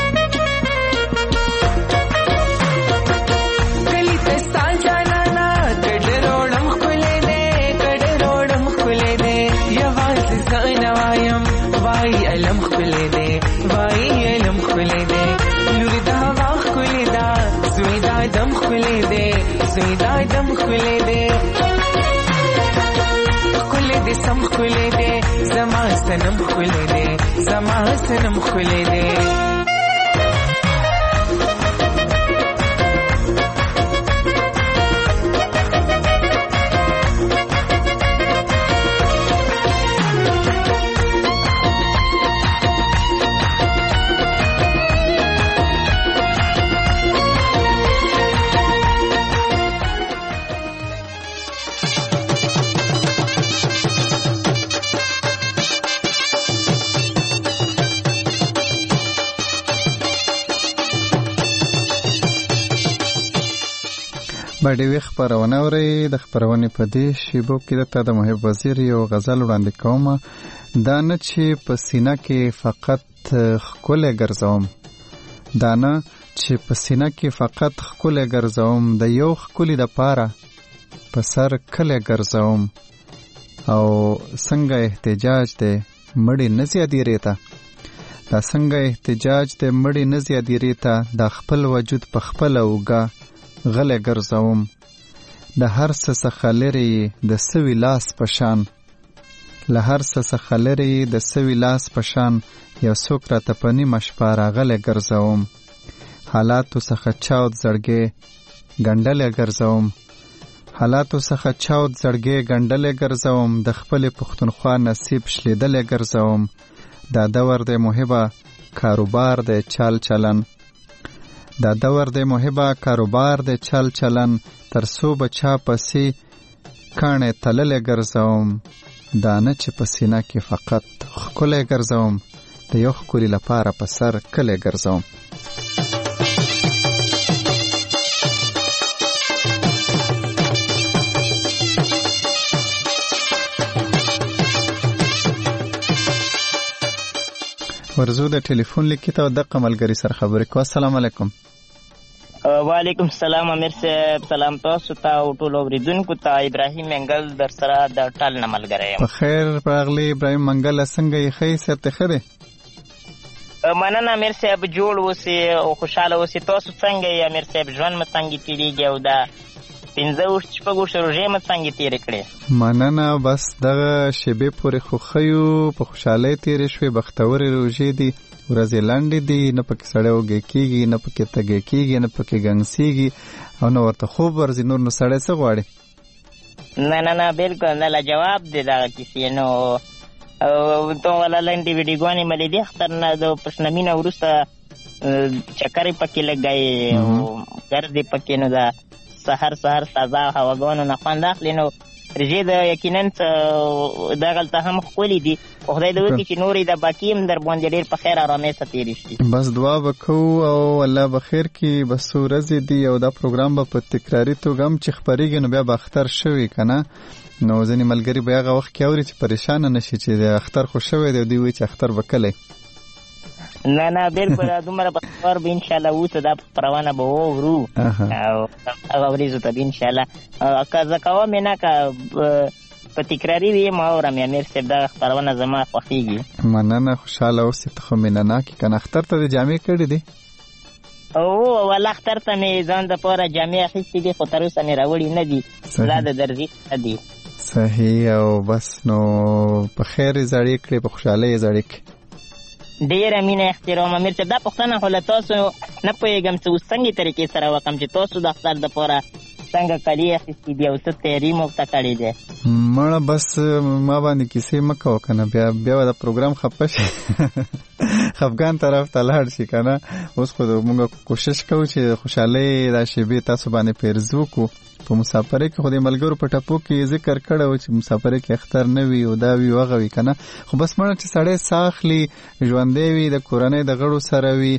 کلی تستا جانانا کډروړم خلې دې کډروړم خلې دې یواز زنه وایم وای علم خلې دې وای علم خلې دې لوري دا وا خلې دا زوی دا دم خلې دې زوی دا دم خلې دې خلې دې سم خلې دې زما سنم خلې دې زما سنم خلې دې باندې وی خبرونه اوري د خبرونه په دې شیبو کې د تا د محب وزیر یو غزل وړاندې کوم دا نه چې په سینه کې فقط خکل ګرځوم دا نه چې په سینه کې فقط خکل ګرځوم د یو خکل د پاره په سر کله ګرځوم او څنګه احتجاج دې مړی نه زیاتې ریته دا څنګه احتجاج دې مړی نه زیاتې ریته د خپل وجود په خپل اوګه غله ګرځوم د هر څه څخه لري د سوي لاس پشان له هر څه څخه لري د سوي لاس پشان یو څوک راته په نیمه شپه راغلی ګرځوم حالاتو څخه چاود زړګی ګنډلی ګرځوم حالاتو څخه چاود زړګی ګنډلی ګرځوم د خپلې پښتونخوا نصیب شلیدلی ګرځوم دا دور دی محبه کاروبار دی چال چلن دا دور دی محبه کاروبار دی چال چلن تر څو به چا پسې کاڼې تللی ګرځوم دا نه چې په سینه کې فقط ښکلی ګرځوم د یو ښکلي لپاره په سر کلی ګرځوم ورزو د ټلیفون لیکي ته دغه ملګری سره خبرې کوه. السلام علیکم. وعلیکم السلام امیر صاحب، سلام تاسو ته او ټول اوریدونکو ته. ابراهیم منګل در سره د ټال نه ملګری یم. په خیر راغلی ابراهیم منګل، څنګه یې؟ ښه صحت ښه دی؟ مننه امیر صاحب، جوړ اوسئ او خوشحاله اوسئ. تاسو څنګه یې امیر صاحب؟ ژوند مو څنګه تېرېږي او دا پنځه اوښت شپږ اوښت روژې مو څنګه تېرې کړې؟ مننه. بس دغه شیبې پورې خوښیو په خوشحالۍ تېرې شوې. بختورې روژې دي، ورځې لنډې دي، نه پکې سړی وږی کېږي، نه پکې تږی کېږي، نه پکې ګنګسېږي او نه ورته خوب ورځي. نور نو سړی څه غواړي؟ نه نه نه بلکل نه، لاجواب دی دغه کیسې. نو ته والا لنډې ویډیوګانې مې لیدې اختر نه د پشنمي نه وروسته چکر یې پکې لګوي او ګرد یې پکې، نو د سهار سهار تازه هواګانو نه خوند اخلي. نو روژې د یقینا دغلته هم ښکلي دي، خو خدای دې وکړي چې نورې د باقي هم در باندې ډېر په خیر ارامۍ سره تېرې شي. بس دعا به کوو او الله به خیر کړي. بس څو ورځې دي او دا پروګرام به په تکراري توګه هم چې خپرېږي نو بیا به اختر شوي که نه، نو ځینې ملګري به هغه وخت کې اوري چې پریشانه نه شي چې د اختر خو شوی دی او دوی وایي چې اختر به کلی. نه نه بلکل دومره په خبر به انشاءالله اوسه دا خپرونه به واورو او هغه ورځو ته به انشاءالله که زه کوم یې نه که په تکراري وي ما اورم. امیر صاحب دغه خپرونه زما خوښېږي. مننه، خوشحاله اوسې. ته خو مینه ناکې که نه. اختر ته دې جامې کړې دي؟ او والله اختر ته مې ځان دپاره جامې اخیستې دي خو تر اوسه مې راوړي نه دي، لا د درځي نه دي. صحیح. او بس نو په خیر یې زړې کړې، په خوشحالۍ یې زړې کړې. ډېره مینه احترام امیر صاحب. دا پوښتنه خو له تاسو نه پوهېږم چې اوس څنګه طریقې سره وکړم چې تاسو د اختر دپاره څنګه کالي اخیستي دي او څه تیاري مو ورته کړې دی؟ مړه بس ما باندې کیسې مه کوه که نه، بیا بیا به د پروګرام خفه شي خفګان طرف ته لاړ شي که نه. اوس خو موږ کوشش کوو چې خوشحالۍ دا شیبې تاسو باندې پیرزو کړو. په مسافرۍ کې خو د ملګرو په ټپو کې ذکر کړی و چې مسافرۍ کې اختر نه وي او دا وي او هغه وي که نه، خو بس مړه چې سړی ساه اخلي، ژوندی وي، د کورنۍ د غړو سره وي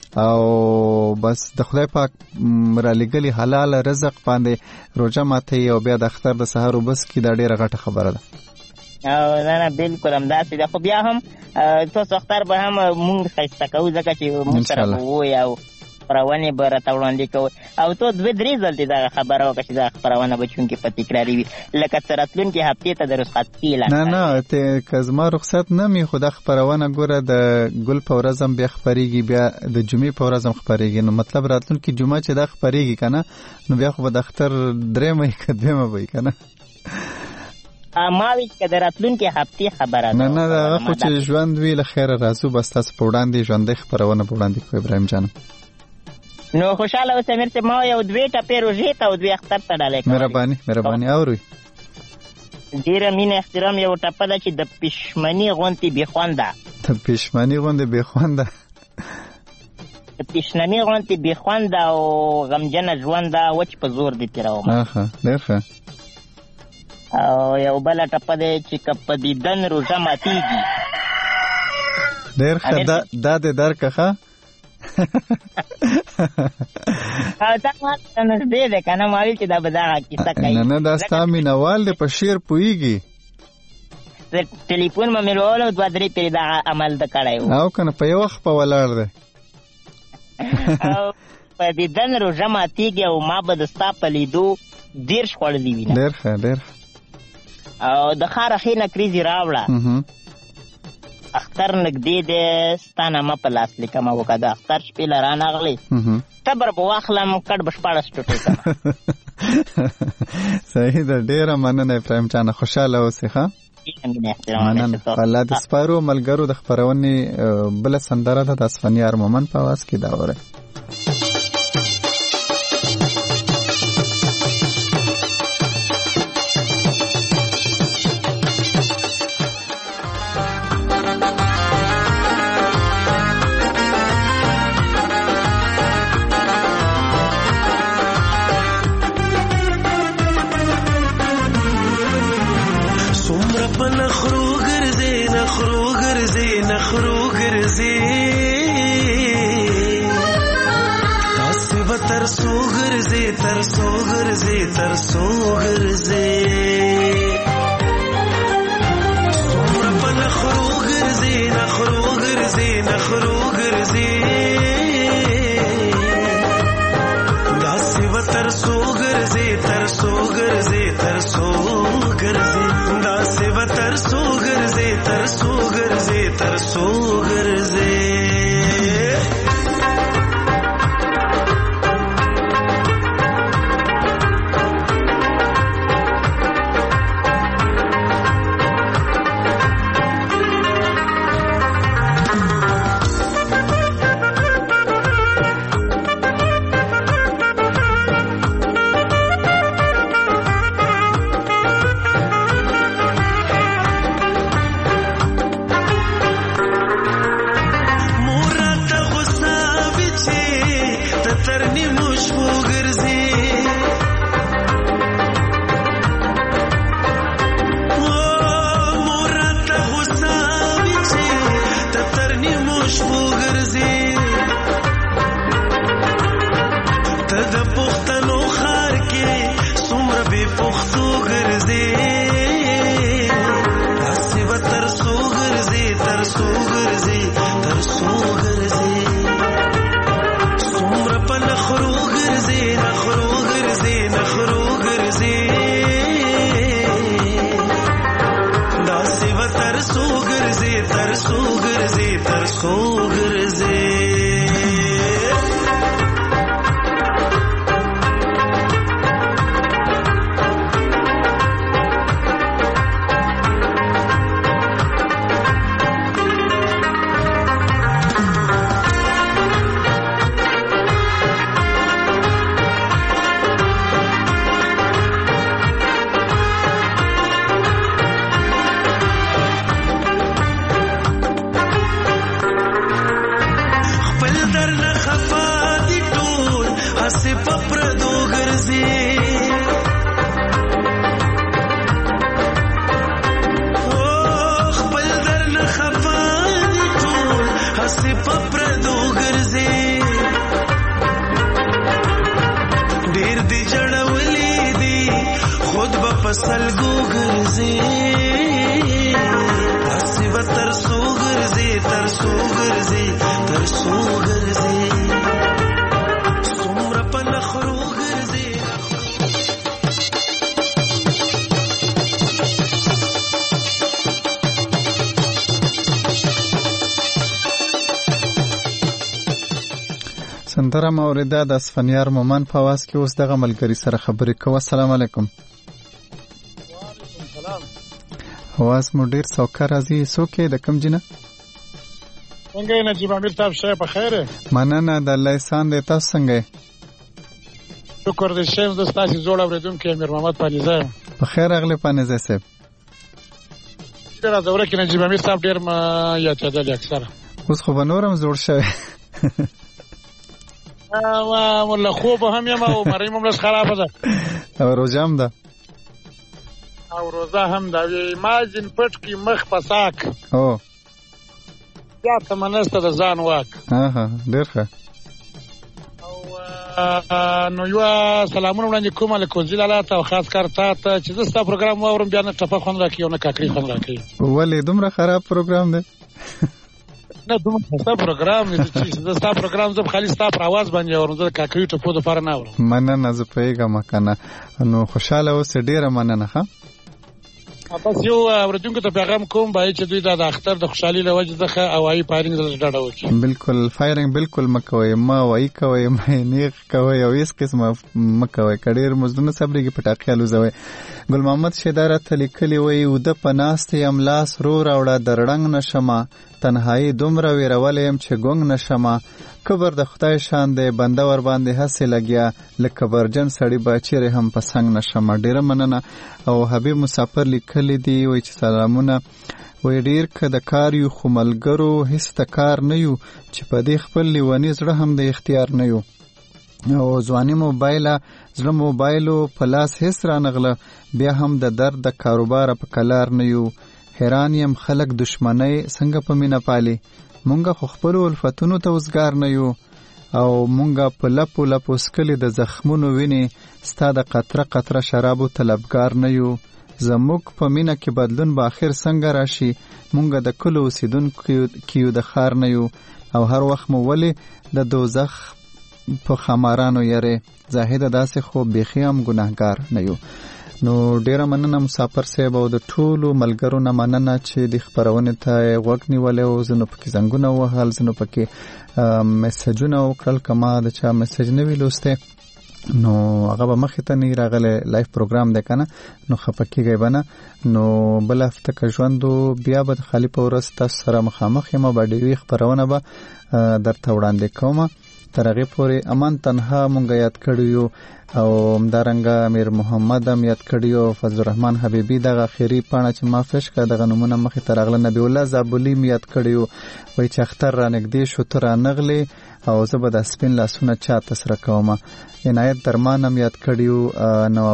او بس د خدای پاک رالیږلي حلال رزق باندې روژه ماتوي او بیا د اختر د سهار وبس کې دا ډېره غټه خبره ده. او نه نه بلکل همداسې ده. خو بیا هم تاسو اختر به هم مونږ ښایسته کوو ځکه چې مونږ سره به ووایي او خپرونې به راته وړاندې کوو. او تو دوه درې ځلې دغه خبره وکړه چې دغه خپرونه به چونکې په تکراري وي لکه څه راتلونکې هفتې ته د رخصتي اعلان. نه نه ته که زما رخصت نه وي خو دا خپرونه ګوره د ګل په ورځ هم بیا خپرېږي، بیا د جمعې په ورځ هم خپرېږي. نو مطلب راتلونکې جمعه چې دا خپرېږي که نه نو بیا خو به د اختر درېیمه وي که دویمه به وي که نه. ما وی چې د راتلونکې هفتې خبره ده. نه نه هغه خو چې ژوند وي له خیره راځو. بس تاسو په وړاندې ژوندۍ خپرونه په وړاندې کوو ابراهیم جانم. نو خوشحاله اوسه امیر صاحب. ما یو دوې ټپې روژې ته او دوې اختر ته ډالۍ کوم. مهرباني مهرباني اورئ. ډېره مینه احترام. یو ټپه ده چې د پښمني غوندې بې خونده. د پښمني غوندې بې خونده د پښمني غوندې بې خونده او غمجنه ژونده وچ په زور دې تېروم. اخه ډېر ښه. او یو بله ټپه دی چې که په دیدن روژه ماتېږي. ډېر ښه. دا دې درکه ښه او دا ما ته نږدې دی که نه ما ویل چې دا به دغه کیسه کوي. نه نه دا ستا مینهوال دی په شعر پوهېږي. ټلیفون مې میلولو دوه درې پېرې دغه عمل ده کړی و او که نه په یو وخت په ولاړ دی. او په دیدن روژه ماتېږي او ما به د ستا په لیدو دېرش خوړلي وي. ډېر ښه ډېر ښه. او د ښاره ښې نکریزې راوړه. اختر نږدې دی ستا نامه په لاس لیکمه وکړه د اختر شپې له رانغلې تبر به واخلم کډ به شپاړس ټوټې کړم. صحیح ده. ډېره مننه ابراهیم جانه. خوشحاله اوسې ښه. مننه. الله دې سپارو ملګرو. د خپرونې بله سندره ده د اسفندیار مومن په اواز کې دا اورئ. خوشبو ګرځي ته د پښتنو خار کې څومره بې پښتو ګرځي داسې به تر څو ګرځي تر څو ګرځي تر څو ګرځي څومره په نخرو ګرځي نخرو ګرځي نخرو ګرځي داسې به تر څو ګرځي تر څو ګرځي تر څو ګرځي سندره موریده د اسفنیار مومن په واس کې اوس دغه ملګری سره خبرې کوو. السلام علیکم. وعلیکم السلام. واس مو ډیر څوکه راځي. څوک د کوم جنه؟ څنګه یې نجیب امیر صاحب؟ شه په خیر. مننه د الله احسان دی. تاسو څنګه؟ شکر دې شه د تاسو جوړ اوریدونکو امیر محمد پانیزه. په خیر اغلی پانیزه صاحب. دا دوره کې نجیب امیر صاحب ډیر ما یادېدل اکثر. اوس خو بنورم زوړ شوی. ما ولا خوب هم یم او مریم هم لږ خرابه ده او روزه هم ده او روزه هم ده. ما ځین پټ کې مخ په ساک او یا ته منسته د ځان واک. ها ډېر ښه. او نو یو سلامونه وړاندې کوم له کوزیل الله ته او خاص کار ته ته چې زه ستا پروګرام واورم بیا نه ټپه خوند راکوي او نه کاکري خوند راکوي. ولې دومره خراب پروګرام دی؟ نه دومره ستا پروګرام دی چې زه ستا پروګرام زه خالي ستا پر اواز باندې اورم، زه کاکري ټپو دپاره نه اورم. مننه، زه پوهېږم که نه. نو خوشحاله اوسې، ډېره مننه. ښه بس یو اورېدونکو ته پیغام کوم باید چې دوی دا د اختر د خوشحالي له وجې څخه هوایي فایرنګ څخه ډډه وکړي. بالکل فایرنګ بالکل مه کوئ، مه هوایي کوئ، مه نیغ کوئ او هېڅ قسمه مه کوئ. که ډېر مزدونه صبرېږي پټاقې الوزوئ. ګل محمد شیدا راته لیکلي وایي اوده په ناستې یم لاس رو راوړه در رنګ نه شمه، تنهایي دومره ویرولی یم چې ګونګ نه شمه، کبر د خدای شان دی بنده ور باندې هسې لګیا، له کبرجن سړي به چیرې هم په څنګ نه شمه. ډېره مننه. او حبیب مسافر لیکلی دی وایي چې سلامونه، وایي ډېر که د کار یو خو ملګرو هېڅ د کار نه یو، چې په دې خپل لیوني زړه هم د اختیار نه یو. او ځواني موبایله زړه موبایلو په لاس هېڅ رانغله، بیا هم د درد د کاروباره په کلار نه یو. حیران یم خلک دشمنۍ څنګه په مینه پالي، مونږه خو خپلو الفتونو ته وزګار نه یو. او مونږه په لپو لپو سکلي د زخمونو ویني، ستا د قطره قطره شرابو طلبګار نه یو. زموږ په مینه کې بدلون به آخر څنګه راشي، مونږه د کلو اوسیدونکو یو د ښار نه یو. او هر وخت مو ولې د دوزخ په خمارانو یری، زاهده داسې خو بیخي هم ګناهګار نه یو. نو ډیره مننه مسافر صاحب او د ټولو ملګرو نه مننه چې د خپرونې ته غوږ نیولی او ځینو پکې زنګونه ووهل، ځینو پکې میسجونه وکړل. که ما د چا میسج نه وي لوستی نو هغه به مخې ته نه راغلی، لایف پروګرام دی که نه، نو خفه کېږئ به نه. نو بله هفته که ژوند و بیا به د خالي په ورځ تاسو سره مخامخ یم او باډیوي خپرونه به درته وړاندې کومه. تر هغې پورې امان تنها مونږ یاد کړي یو او همدارنګه امیر محمد هم یاد کړي یو، فضل الرحمن حبیبي دغه اخري پاڼه چې ما فش کړه دغه نومونه مخې ته راغله. نبی الله زابلي م یاد کړي یو، وایي چې اختر را نږدې شو ته را نغلې او زه به د سپین لاسونه چاته سره کومه. عنایت درمان هم یاد کړي یو،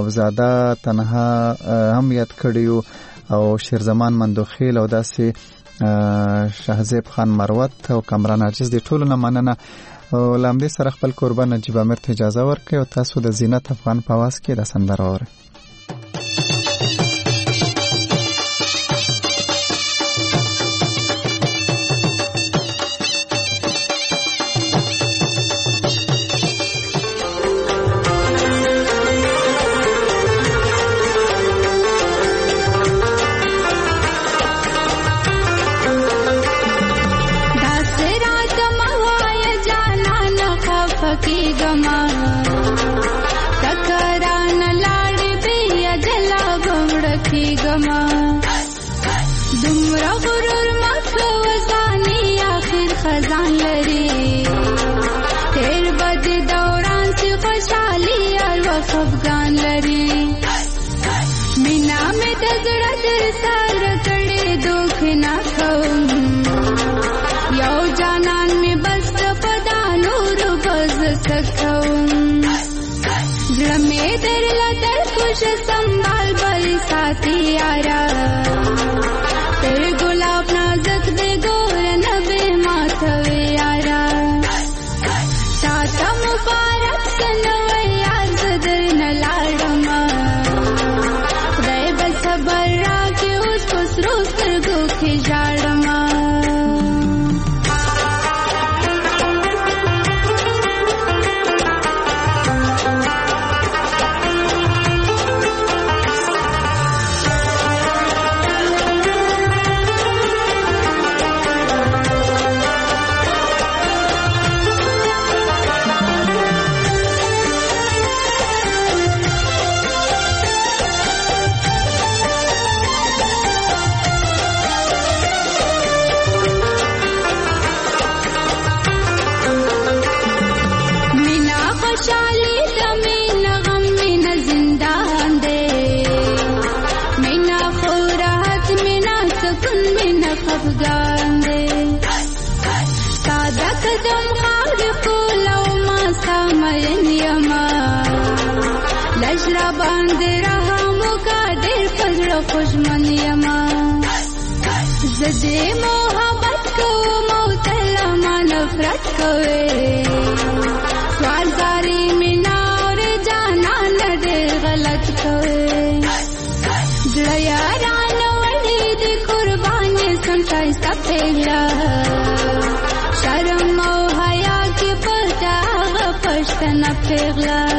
نوابزاده تنها هم یاد کړي یو او شیرزمان مندوخیل او داسې شهزیب خان مروت او کامران عاجز د ټولو نه مننه او لامدې سره خپل قربان نجیب امیر ته اجازه ورکړي او تاسو د زینت افغان په आवाज کې د سندره اورئ. افغان لري مینا مې د زړه در سره کړې دوک نه کوم یو جانان مې بس په دا نور بز سکوم زړه مې در لدر خوش سنبال بل ساتي یارا تر ګلاب نازک دې ګور نه به ماتوي یارا تاته مبارک سنو خوشمن یما زدی محبت کو موتلا ما نفرت کوئے سوالداری مینا اور جانا نڈے غلط کوئے جڑا یاران ولی دی قربانی سنٹائی سا پہلا شرم و حیا کی پتا پشتنا پھیغلا